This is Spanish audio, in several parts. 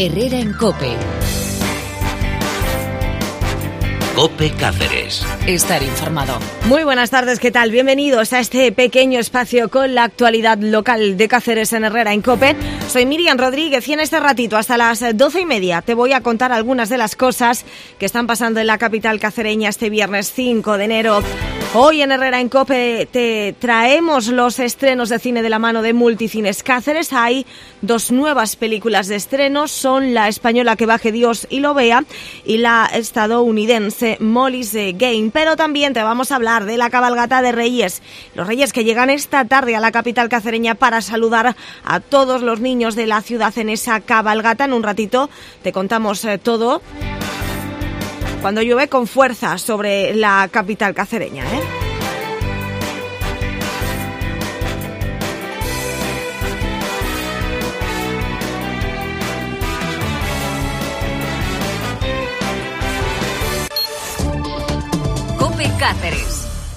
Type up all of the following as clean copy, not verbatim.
Herrera en COPE. COPE Cáceres. Estar informado. Muy buenas tardes, ¿qué tal? Bienvenidos a este pequeño espacio con la actualidad local de Cáceres en Herrera en COPE. Soy Miriam Rodríguez y en este ratito hasta las 12:30 te voy a contar algunas de las cosas que están pasando en la capital cacereña este viernes 5 de enero. Hoy en Herrera en COPE te traemos los estrenos de cine de la mano de Multicines Cáceres. Hay dos nuevas películas de estreno, son la española Que baje Dios y lo vea y la estadounidense Molly's Game. Pero también te vamos a hablar de la cabalgata de Reyes. Los Reyes que llegan esta tarde a la capital cacereña para saludar a todos los niños de la ciudad en esa cabalgata. En un ratito te contamos todo. Cuando llueve con fuerza sobre la capital cacereña, COPE Cáceres.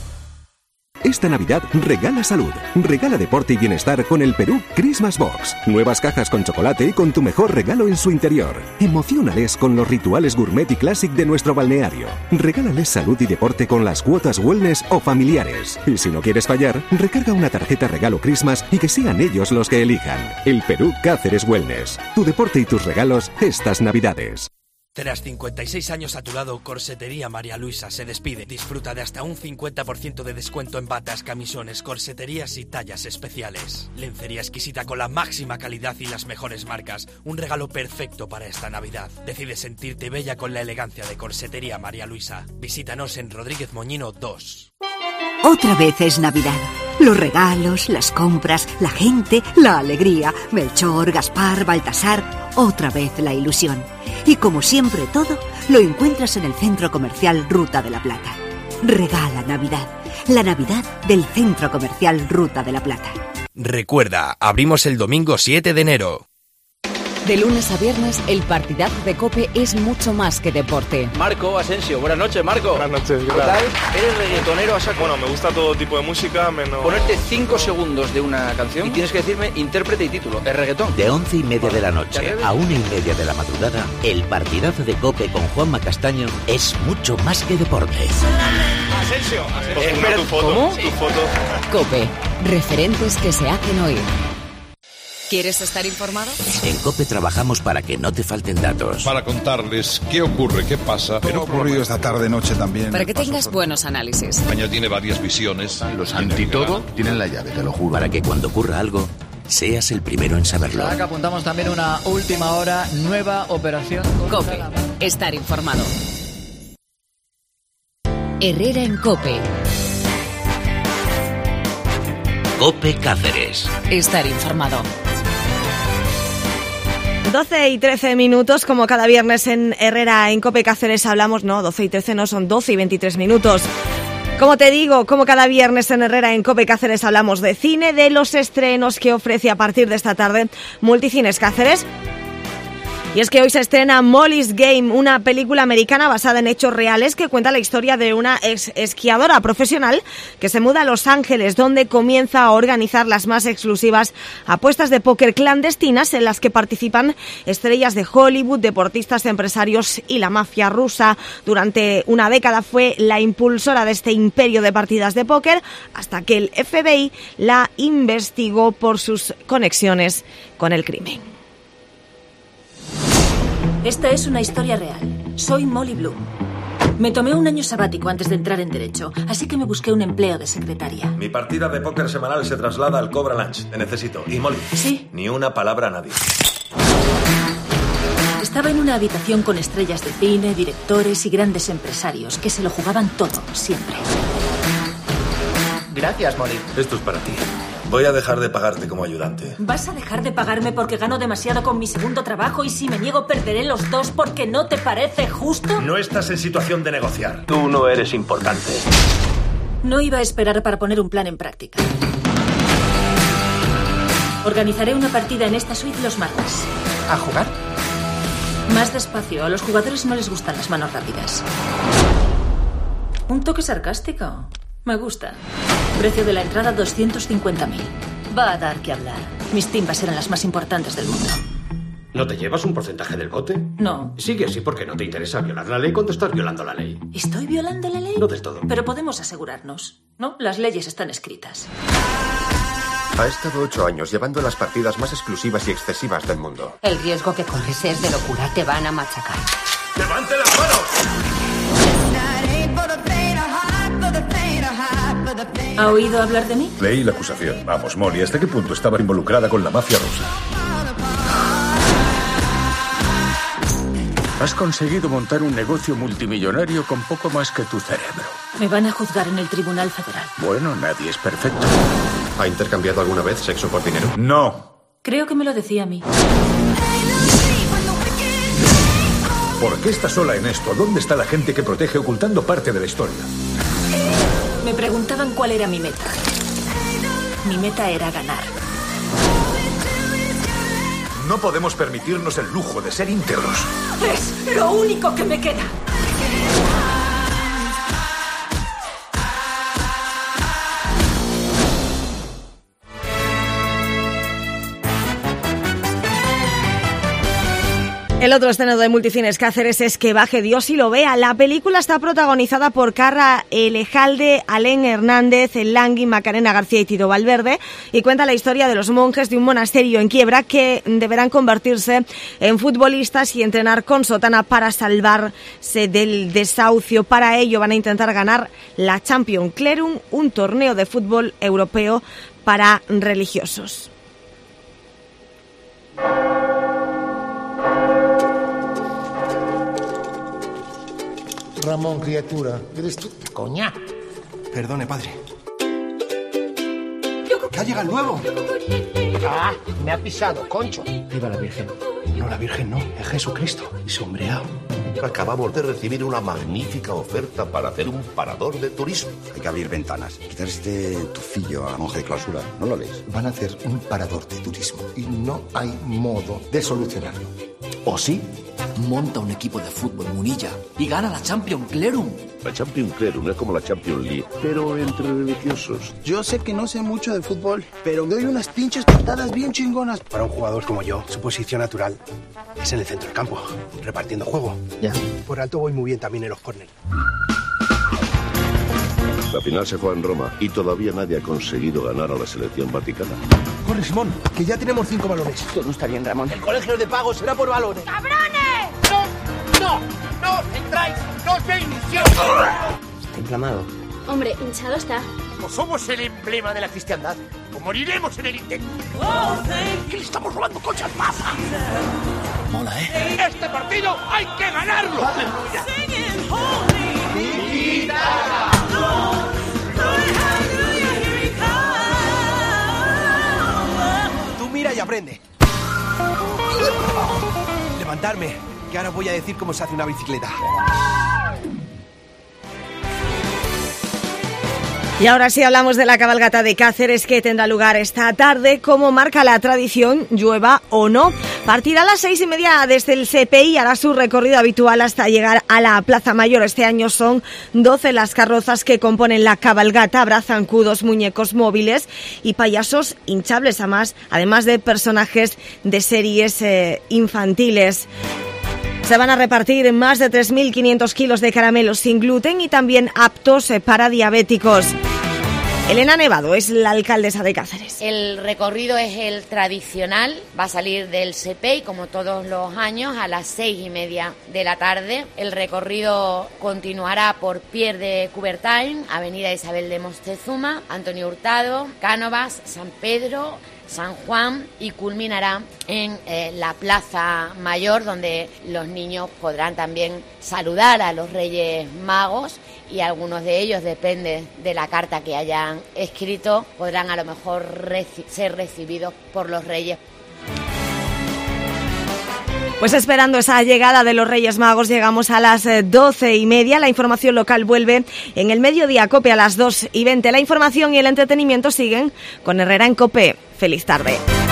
Esta Navidad regala salud, regala deporte y bienestar con el Perú Christmas Box. Nuevas cajas con chocolate y con tu mejor regalo en su interior. Emociónales con los rituales gourmet y classic de nuestro balneario. Regálales salud y deporte con las cuotas wellness o familiares. Y si no quieres fallar, recarga una tarjeta regalo Christmas y que sean ellos los que elijan. El Perú Cáceres Wellness. Tu deporte y tus regalos estas Navidades. Tras 56 años a tu lado, Corsetería María Luisa se despide. Disfruta de hasta un 50% de descuento en batas, camisones, corseterías y tallas especiales. Lencería exquisita con la máxima calidad y las mejores marcas. Un regalo perfecto para esta Navidad. Decide sentirte bella con la elegancia de Corsetería María Luisa. Visítanos en Rodríguez Moñino 2. Otra vez es Navidad. Los regalos, las compras, la gente, la alegría. Melchor, Gaspar, Baltasar. Otra vez la ilusión. Y como siempre todo, lo encuentras en el Centro Comercial Ruta de la Plata. Regala Navidad. La Navidad del Centro Comercial Ruta de la Plata. Recuerda, abrimos el domingo 7 de enero. De lunes a viernes, el partidazo de COPE es mucho más que deporte. Marco Asensio, buenas noches, Marco. Buenas noches, ¿qué tal? ¿Eres reggaetonero a saco? Bueno, me gusta todo tipo de música, menos... Ponerte 5 segundos de una canción y tienes que decirme intérprete y título. ¿Es reggaetón? De 11:30 de la noche a 1:30 de la madrugada, el partidazo de COPE con Juanma Castaño es mucho más que deporte. Asensio. Espera, tu foto. ¿cómo? Tu foto. COPE, referentes que se hacen oír. ¿Quieres estar informado? En COPE trabajamos para que no te falten datos. Para contarles qué ocurre, qué pasa. Pero ha ocurrido esta tarde-noche también. Para que tengas buenos análisis. España tiene varias visiones. Los antitodo tienen la llave, te lo juro. Para que cuando ocurra algo, seas el primero en saberlo. Ahora que apuntamos también una última hora, nueva operación. COPE, estar informado. Herrera en COPE. COPE Cáceres. Estar informado. 12:13, como cada viernes en Herrera en COPE Cáceres hablamos, no, 12:13 no, son 12:23. Como te digo, como cada viernes en Herrera en COPE Cáceres hablamos de cine, de los estrenos que ofrece a partir de esta tarde Multicines Cáceres. Y es que hoy se estrena Molly's Game, una película americana basada en hechos reales que cuenta la historia de una esquiadora profesional que se muda a Los Ángeles, donde comienza a organizar las más exclusivas apuestas de póker clandestinas en las que participan estrellas de Hollywood, deportistas, empresarios y la mafia rusa. Durante una década fue la impulsora de este imperio de partidas de póker hasta que el FBI la investigó por sus conexiones con el crimen. Esta es una historia real. Soy Molly Bloom. Me tomé un año sabático antes de entrar en Derecho, así que me busqué un empleo de secretaria. Mi partida de póker semanal se traslada al Cobra Lunch. Te necesito. Y Molly. Sí. Ni una palabra a nadie. Estaba en una habitación con estrellas de cine, directores y grandes empresarios que se lo jugaban todo, siempre. Gracias, Molly. Esto es para ti. Voy a dejar de pagarte como ayudante. ¿Vas a dejar de pagarme porque gano demasiado con mi segundo trabajo y si me niego perderé los dos porque no te parece justo? No estás en situación de negociar. Tú no eres importante. No iba a esperar para poner un plan en práctica. Organizaré una partida en esta suite los martes. ¿A jugar? Más despacio, a los jugadores no les gustan las manos rápidas. Un toque sarcástico. Me gusta. Precio de la entrada 250.000. Va a dar que hablar. Mis timbas eran las más importantes del mundo. ¿No te llevas un porcentaje del bote? No. Sigue así porque no te interesa violar la ley cuando estás violando la ley. ¿Estoy violando la ley? No del todo. Pero podemos asegurarnos, ¿no? Las leyes están escritas. Ha estado 8 años llevando las partidas más exclusivas y excesivas del mundo. El riesgo que corres es de locura. Te van a machacar. ¡Levante las manos! ¿Ha oído hablar de mí? Leí la acusación. Vamos, Molly, ¿hasta qué punto estaba involucrada con la mafia rusa? Has conseguido montar un negocio multimillonario con poco más que tu cerebro. Me van a juzgar en el Tribunal Federal. Bueno, nadie es perfecto. ¿Ha intercambiado alguna vez sexo por dinero? No. Creo que me lo decía a mí. ¿Por qué estás sola en esto? ¿Dónde está la gente que protege ocultando parte de la historia? Me preguntaban cuál era mi meta. Mi meta era ganar. No podemos permitirnos el lujo de ser íntegros. Es lo único que me queda. El otro estreno de Multicines Cáceres es Que baje Dios y lo vea. La película está protagonizada por Carra Elejalde, Alén Hernández, El Langui, Macarena García y Tito Valverde y cuenta la historia de los monjes de un monasterio en quiebra que deberán convertirse en futbolistas y entrenar con sotana para salvarse del desahucio. Para ello van a intentar ganar la Champions Clerum, un torneo de fútbol europeo para religiosos. Ramón, criatura, ¿eres tú? Coña. Perdone, padre. ¿Que ha llegado el nuevo? Ah, me ha pisado, concho. Viva la Virgen. No, la Virgen no, es Jesucristo. Y sombreado. Acabamos de recibir una magnífica oferta para hacer un parador de turismo. Hay que abrir ventanas. Quitar este tufillo a monje de clausura. ¿No lo lees? Van a hacer un parador de turismo y no hay modo de solucionarlo. ¿O sí? Monta un equipo de fútbol Munilla y gana la Champions Clerum. La Champions Clerum es como la Champions League, pero entre religiosos. Yo sé que no sé mucho de fútbol, pero doy unas pinches patadas bien chingonas. Para un jugador como yo, su posición natural es en el centro del campo, repartiendo juego. Ya. Por alto voy muy bien también en los córneres. La final se juega en Roma y todavía nadie ha conseguido ganar a la selección vaticana. Corre, Simón, que ya tenemos 5 balones. Esto no está bien, Ramón. El colegio de pago será por balones. ¡Cabrones! ¡No entráis! ¡No os veis! Está inflamado. Hombre, hinchado está. Como somos el emblema de la cristiandad, o moriremos en el intento. ¿Qué le estamos robando coches al Papa? Mola, ¿eh? ¡Este partido hay que ganarlo! ¡Aleluya! Tú mira y aprende. Levantarme, que ahora voy a decir cómo se hace una bicicleta. Y ahora sí hablamos de la cabalgata de Cáceres que tendrá lugar esta tarde. Como marca la tradición, llueva o no. Partirá a las 6:30 desde el CPI y hará su recorrido habitual hasta llegar a la Plaza Mayor. Este año son 12 las carrozas que componen la cabalgata. Habrá zancudos, muñecos móviles y payasos hinchables, además de personajes de series infantiles. Se van a repartir más de 3.500 kilos de caramelos sin gluten y también aptos para diabéticos. Elena Nevado es la alcaldesa de Cáceres. El recorrido es el tradicional, va a salir del CPI como todos los años a las 6:30 de la tarde. El recorrido continuará por Pierre de Coubertin, Avenida Isabel de Moctezuma, Antonio Hurtado, Cánovas, San Pedro, San Juan y culminará en la Plaza Mayor, donde los niños podrán también saludar a los Reyes Magos y algunos de ellos, depende de la carta que hayan escrito, podrán a lo mejor ser recibidos por los Reyes. Pues esperando esa llegada de los Reyes Magos, llegamos a las 12:30. La información local vuelve en el mediodía COPE a las 2:20. La información y el entretenimiento siguen con Herrera en COPE. Feliz tarde.